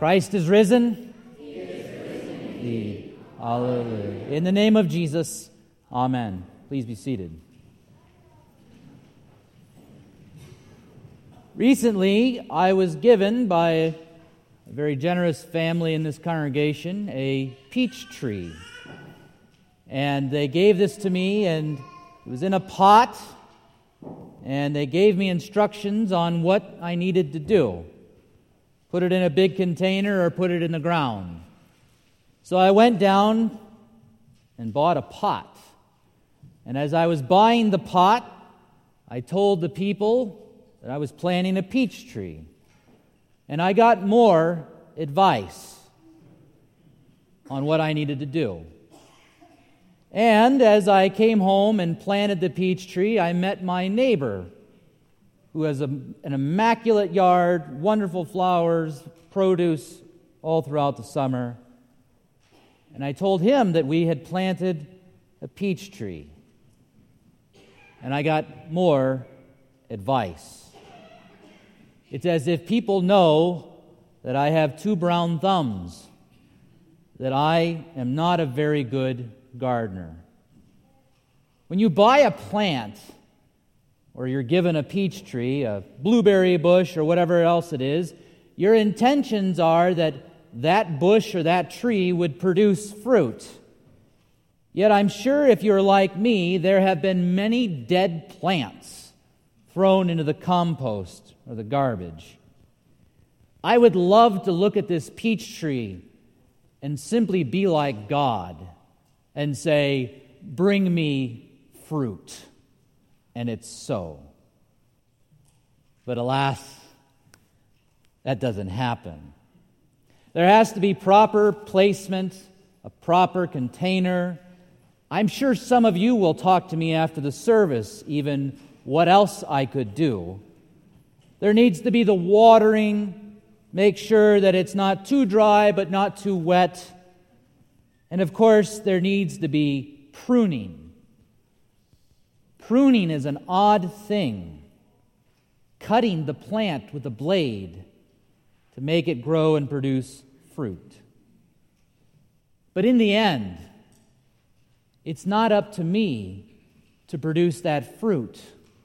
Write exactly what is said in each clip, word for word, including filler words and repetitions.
Christ is risen. He is risen indeed. Hallelujah. In the name of Jesus, amen. Please be seated. Recently, I was given by a very generous family in this congregation a peach tree. And they gave this to me, and it was in a pot, and they gave me instructions on what I needed to do. Put it in a big container or put it in the ground. So I went down and bought a pot. And as I was buying the pot, I told the people that I was planting a peach tree. And I got more advice on what I needed to do. And as I came home and planted the peach tree, I met my neighbor, who has a, an immaculate yard, wonderful flowers, produce all throughout the summer. And I told him that we had planted a peach tree. And I got more advice. It's as if people know that I have two brown thumbs, that I am not a very good gardener. When you buy a plant, or you're given a peach tree, a blueberry bush, or whatever else it is, your intentions are that that bush or that tree would produce fruit. Yet I'm sure if you're like me, there have been many dead plants thrown into the compost or the garbage. I would love to look at this peach tree and simply be like God and say, "Bring me fruit." And it's so. But alas, that doesn't happen. There has to be proper placement, a proper container. I'm sure some of you will talk to me after the service, even what else I could do. There needs to be the watering, make sure that it's not too dry but not too wet. And of course, there needs to be pruning. Pruning is an odd thing, cutting the plant with a blade to make it grow and produce fruit. But in the end, it's not up to me to produce that fruit.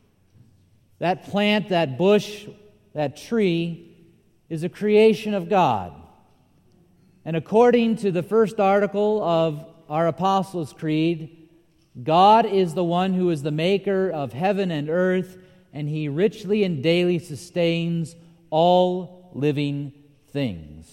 That plant, that bush, that tree is a creation of God. And according to the first article of our Apostles' Creed, God is the one who is the maker of heaven and earth, and He richly and daily sustains all living things.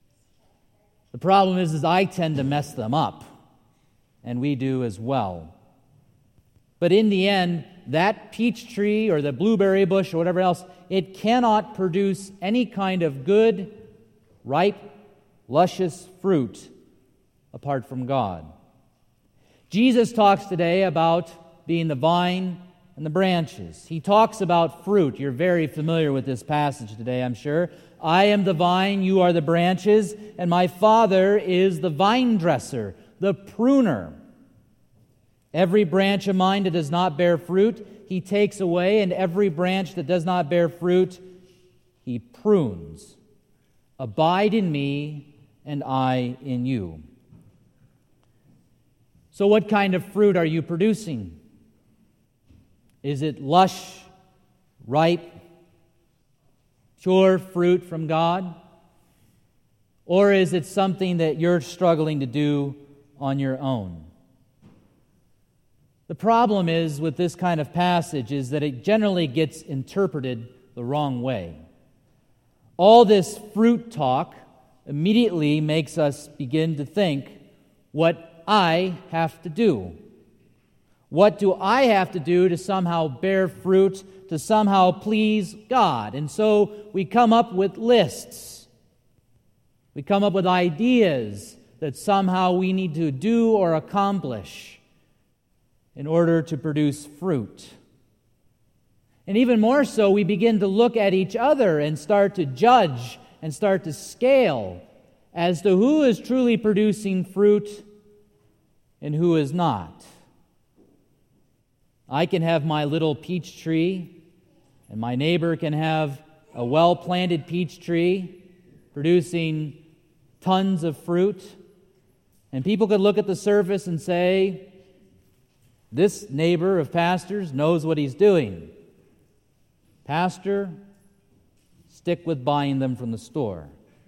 The problem is, is I tend to mess them up, and we do as well. But in the end, that peach tree or the blueberry bush or whatever else, it cannot produce any kind of good, ripe, luscious fruit apart from God. Jesus talks today about being the vine and the branches. He talks about fruit. You're very familiar with this passage today, I'm sure. I am the vine, you are the branches, and my Father is the vine dresser, the pruner. Every branch of mine that does not bear fruit, He takes away, and every branch that does not bear fruit, He prunes. Abide in me, and I in you. So what kind of fruit are you producing? Is it lush, ripe, pure fruit from God? Or is it something that you're struggling to do on your own? The problem is with this kind of passage is that it generally gets interpreted the wrong way. All this fruit talk immediately makes us begin to think what I have to do. What do I have to do to somehow bear fruit, to somehow please God? And so we come up with lists. We come up with ideas that somehow we need to do or accomplish in order to produce fruit. And even more so, we begin to look at each other and start to judge and start to scale as to who is truly producing fruit and who is not. I can have my little peach tree, and my neighbor can have a well-planted peach tree, producing tons of fruit. And people could look at the surface and say, this neighbor of Pastor's knows what he's doing. Pastor, stick with buying them from the store.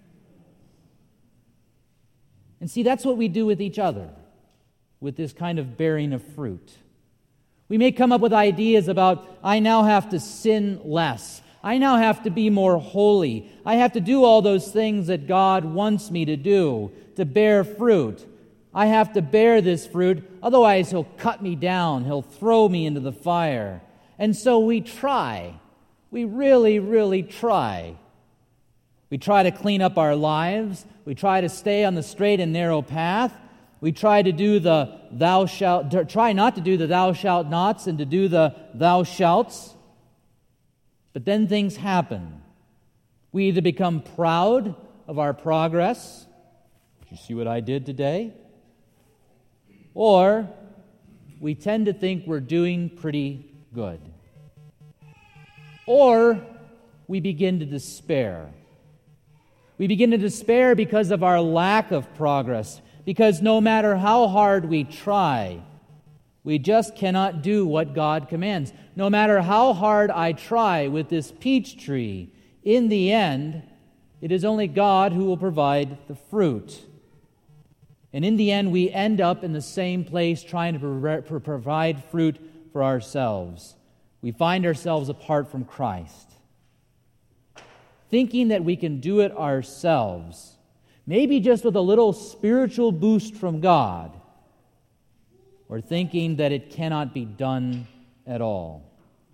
And see, that's what we do with each other, with this kind of bearing of fruit. We may come up with ideas about, I now have to sin less. I now have to be more holy. I have to do all those things that God wants me to do, to bear fruit. I have to bear this fruit, otherwise He'll cut me down. He'll throw me into the fire. And so we try. We really, really try. We try to clean up our lives. We try to stay on the straight and narrow path. We try to do the thou shalt, try not to do the thou shalt nots and to do the thou shalts. But then things happen. We either become proud of our progress. Did you see what I did today? Or we tend to think we're doing pretty good. Or we begin to despair. We begin to despair because of our lack of progress, because no matter how hard we try, we just cannot do what God commands. No matter how hard I try with this peach tree, in the end, it is only God who will provide the fruit. And in the end, we end up in the same place trying to pro- provide fruit for ourselves. We find ourselves apart from Christ, thinking that we can do it ourselves. Maybe just with a little spiritual boost from God, or thinking that it cannot be done at all.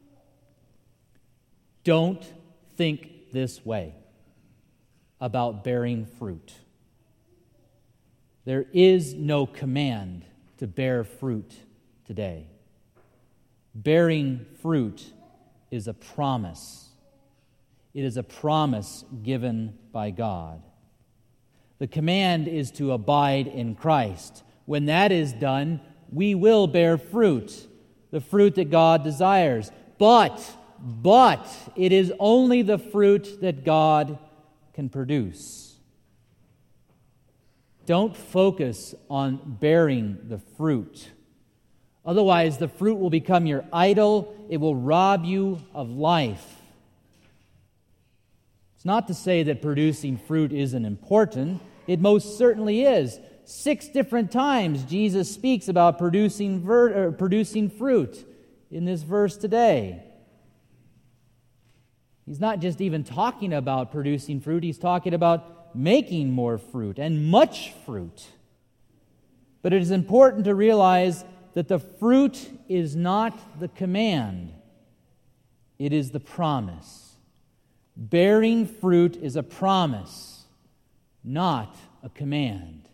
Don't think this way about bearing fruit. There is no command to bear fruit today. Bearing fruit is a promise. It is a promise given by God. The command is to abide in Christ. When that is done, we will bear fruit, the fruit that God desires. But, but, it is only the fruit that God can produce. Don't focus on bearing the fruit. Otherwise, the fruit will become your idol. It will rob you of life. It's not to say that producing fruit isn't important. It most certainly is. Six different times Jesus speaks about producing ver- uh, producing fruit in this verse today. He's not just even talking about producing fruit. He's talking about making more fruit and much fruit. But it is important to realize that the fruit is not the command. It is the promise. Bearing fruit is a promise, not a command.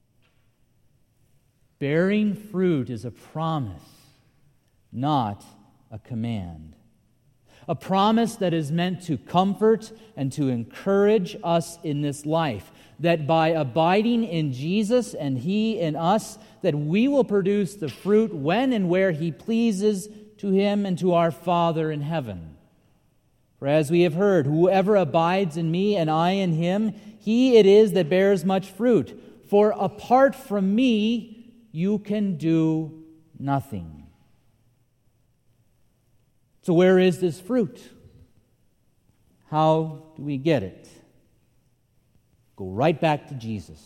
Bearing fruit is a promise, not a command. A promise that is meant to comfort and to encourage us in this life, that by abiding in Jesus and He in us, that we will produce the fruit when and where He pleases to Him and to our Father in heaven. For as we have heard, whoever abides in me and I in him, he it is that bears much fruit. For apart from me, you can do nothing. So where is this fruit? How do we get it? Go right back to Jesus.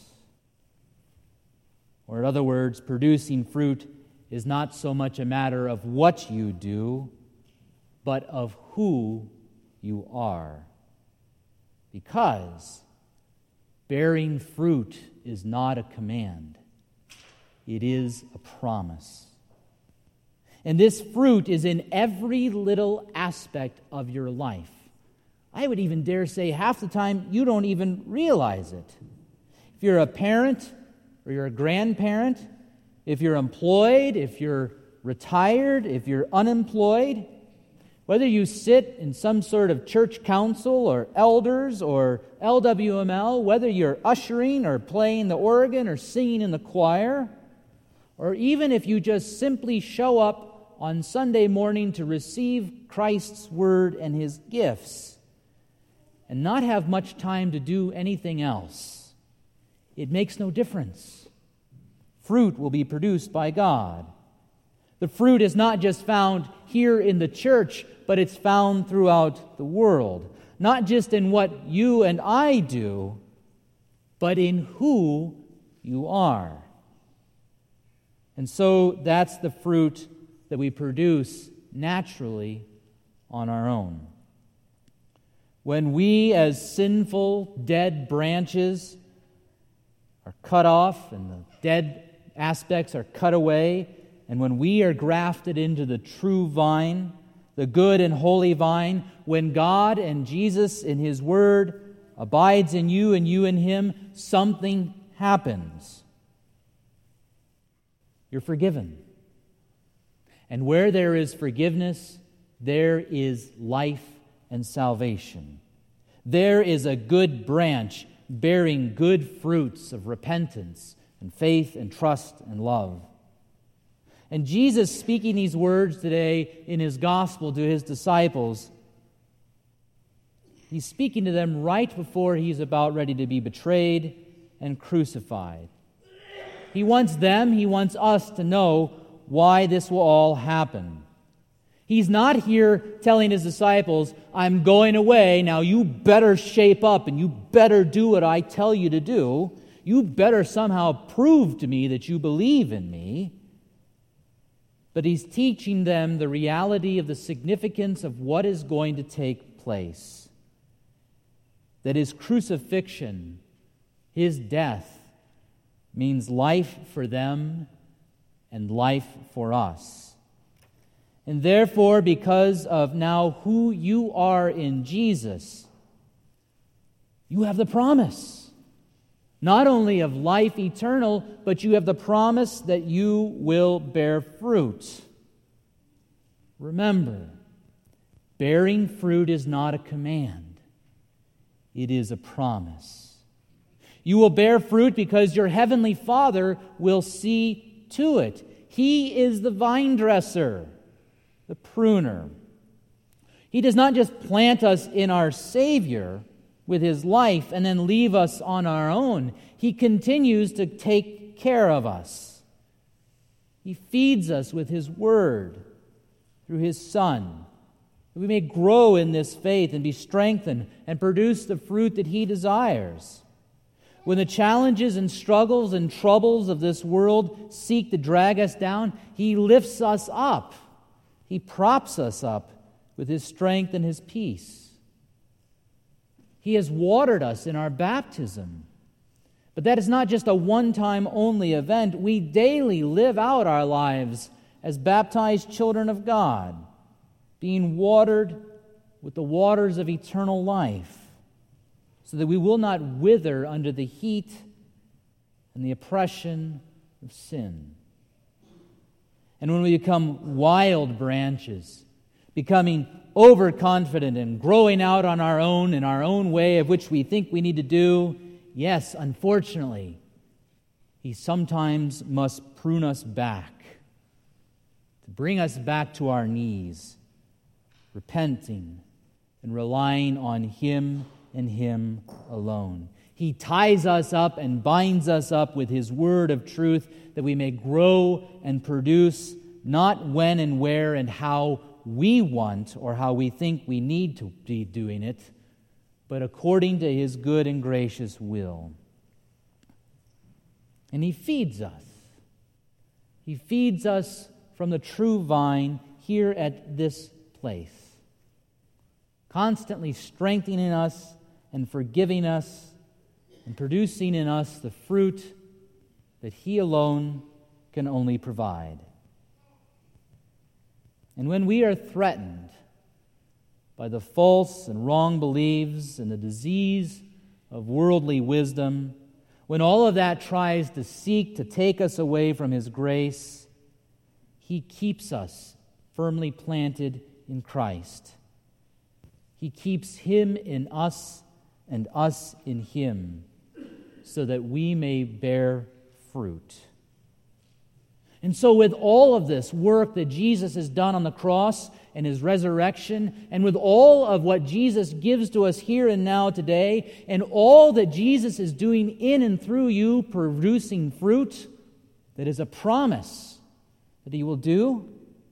Or in other words, producing fruit is not so much a matter of what you do, but of who you are. Because bearing fruit is not a command. It is a promise. And this fruit is in every little aspect of your life. I would even dare say half the time you don't even realize it. If you're a parent or you're a grandparent, if you're employed, if you're retired, if you're unemployed, whether you sit in some sort of church council or elders or L W M L, whether you're ushering or playing the organ or singing in the choir, or even if you just simply show up on Sunday morning to receive Christ's word and His gifts, and not have much time to do anything else. It makes no difference. Fruit will be produced by God. The fruit is not just found here in the church, but it's found throughout the world. Not just in what you and I do, but in who you are. And so that's the fruit that we produce naturally on our own. When we, as sinful, dead branches, are cut off and the dead aspects are cut away, and when we are grafted into the true vine, the good and holy vine, when God and Jesus in His Word abides in you and you in Him, something happens. You're forgiven. And where there is forgiveness, there is life and salvation. There is a good branch bearing good fruits of repentance and faith and trust and love. And Jesus, speaking these words today in His gospel to His disciples, He's speaking to them right before He's about ready to be betrayed and crucified. He wants them, He wants us to know why this will all happen. He's not here telling His disciples, I'm going away, now you better shape up and you better do what I tell you to do. You better somehow prove to me that you believe in me. But He's teaching them the reality of the significance of what is going to take place. That His crucifixion, His death, means life for them and life for us. And therefore, because of now who you are in Jesus, you have the promise. Not only of life eternal, but you have the promise that you will bear fruit. Remember, bearing fruit is not a command. It is a promise. You will bear fruit because your heavenly Father will see to it. He is the vine dresser, the pruner. He does not just plant us in our Savior with His life and then leave us on our own. He continues to take care of us. He feeds us with His Word through His Son, that we may grow in this faith and be strengthened and produce the fruit that He desires. When the challenges and struggles and troubles of this world seek to drag us down, He lifts us up. He props us up with His strength and His peace. He has watered us in our baptism. But that is not just a one-time only event. We daily live out our lives as baptized children of God, being watered with the waters of eternal life, so that we will not wither under the heat and the oppression of sin. And when we become wild branches, becoming overconfident and growing out on our own in our own way of which we think we need to do, yes, unfortunately, He sometimes must prune us back to bring us back to our knees, repenting and relying on Him and Him alone. He ties us up and binds us up with His word of truth that we may grow and produce not when and where and how we want or how we think we need to be doing it, but according to His good and gracious will. And He feeds us. He feeds us from the true vine here at this place, constantly strengthening us and forgiving us and producing in us the fruit that He alone can only provide. And when we are threatened by the false and wrong beliefs and the disease of worldly wisdom, when all of that tries to seek to take us away from His grace, He keeps us firmly planted in Christ. He keeps Him in us and us in Him, so that we may bear fruit. And so with all of this work that Jesus has done on the cross and his resurrection, and with all of what Jesus gives to us here and now today, and all that Jesus is doing in and through you, producing fruit, that is a promise that he will do,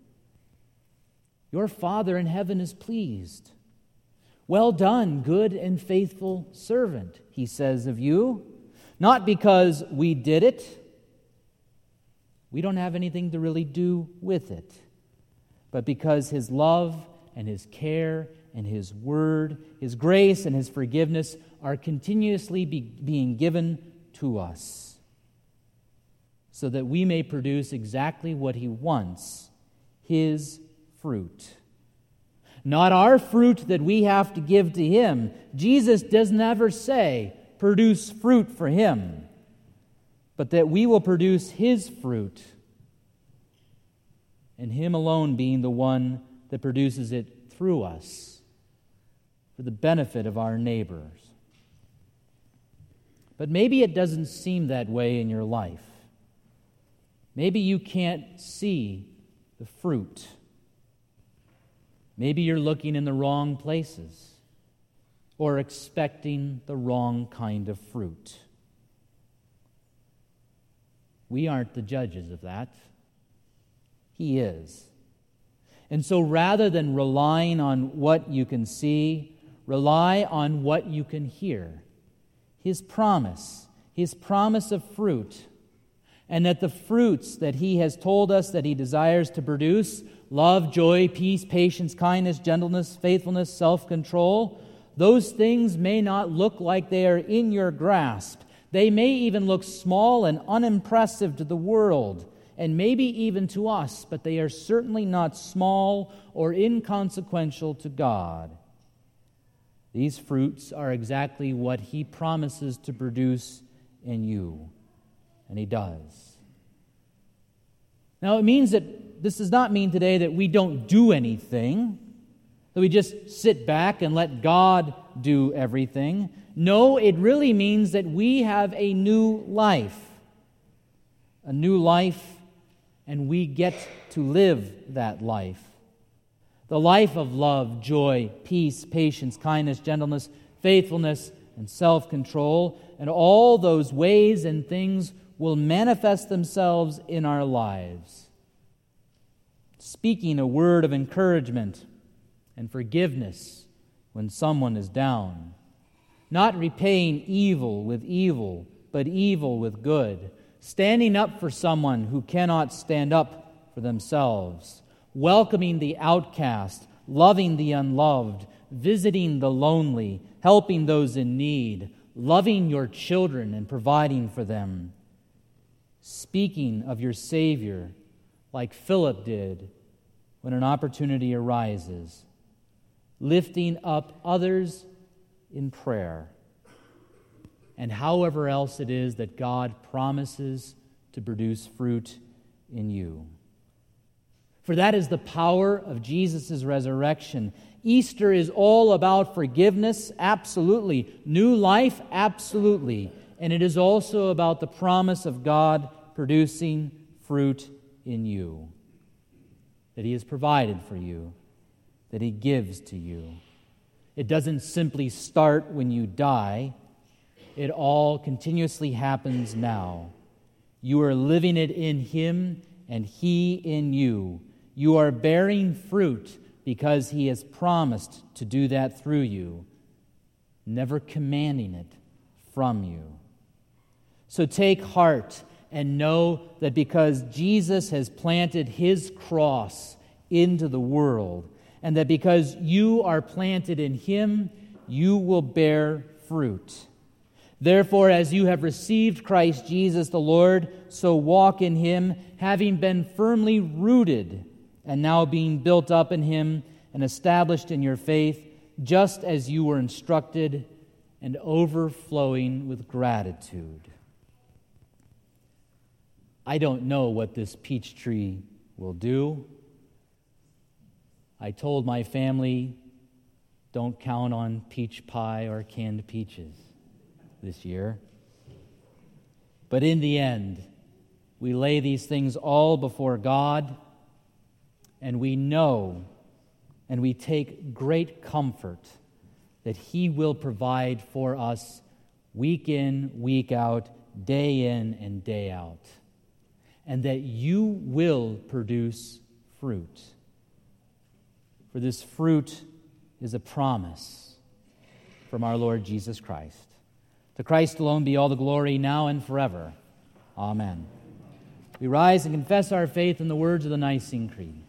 your Father in heaven is pleased. Well done, good and faithful servant, he says of you. Not because we did it. We don't have anything to really do with it. But because his love and his care and his word, his grace and his forgiveness are continuously be, being given to us, so that we may produce exactly what he wants, his fruit. Not our fruit that we have to give to him. Jesus does never say, produce fruit for him, but that we will produce his fruit, and him alone being the one that produces it through us for the benefit of our neighbors. But maybe it doesn't seem that way in your life. Maybe you can't see the fruit. Maybe you're looking in the wrong places or expecting the wrong kind of fruit. We aren't the judges of that. He is. And so rather than relying on what you can see, rely on what you can hear. His promise, his promise of fruit, and that the fruits that he has told us that he desires to produce, love, joy, peace, patience, kindness, gentleness, faithfulness, self-control, those things may not look like they are in your grasp. They may even look small and unimpressive to the world, and maybe even to us, but they are certainly not small or inconsequential to God. These fruits are exactly what he promises to produce in you, and he does. Now, it means that this does not mean today that we don't do anything, that we just sit back and let God do everything. No, it really means that we have a new life, a new life, and we get to live that life. The life of love, joy, peace, patience, kindness, gentleness, faithfulness, and self-control, and all those ways and things will manifest themselves in our lives. Speaking a word of encouragement and forgiveness when someone is down. Not repaying evil with evil, but evil with good. Standing up for someone who cannot stand up for themselves. Welcoming the outcast, loving the unloved, visiting the lonely, helping those in need, loving your children and providing for them. Speaking of your Savior like Philip did when an opportunity arises. Lifting up others in prayer. And however else it is that God promises to produce fruit in you. For that is the power of Jesus' resurrection. Easter is all about forgiveness, absolutely. New life, absolutely. And it is also about the promise of God producing fruit in you. That he has provided for you. That he gives to you. It doesn't simply start when you die. It all continuously happens now. You are living it in him and he in you. You are bearing fruit because he has promised to do that through you, never commanding it from you. So take heart and know that because Jesus has planted his cross into the world, and that because you are planted in him, you will bear fruit. Therefore, as you have received Christ Jesus the Lord, so walk in him, having been firmly rooted, and now being built up in him and established in your faith, just as you were instructed, and overflowing with gratitude. I don't know what this peach tree will do. I told my family, don't count on peach pie or canned peaches this year. But in the end, we lay these things all before God, and we know and we take great comfort that He will provide for us week in, week out, day in and day out, and that you will produce fruit. For this fruit is a promise from our Lord Jesus Christ. To Christ alone be all the glory now and forever. Amen. We rise and confess our faith in the words of the Nicene Creed.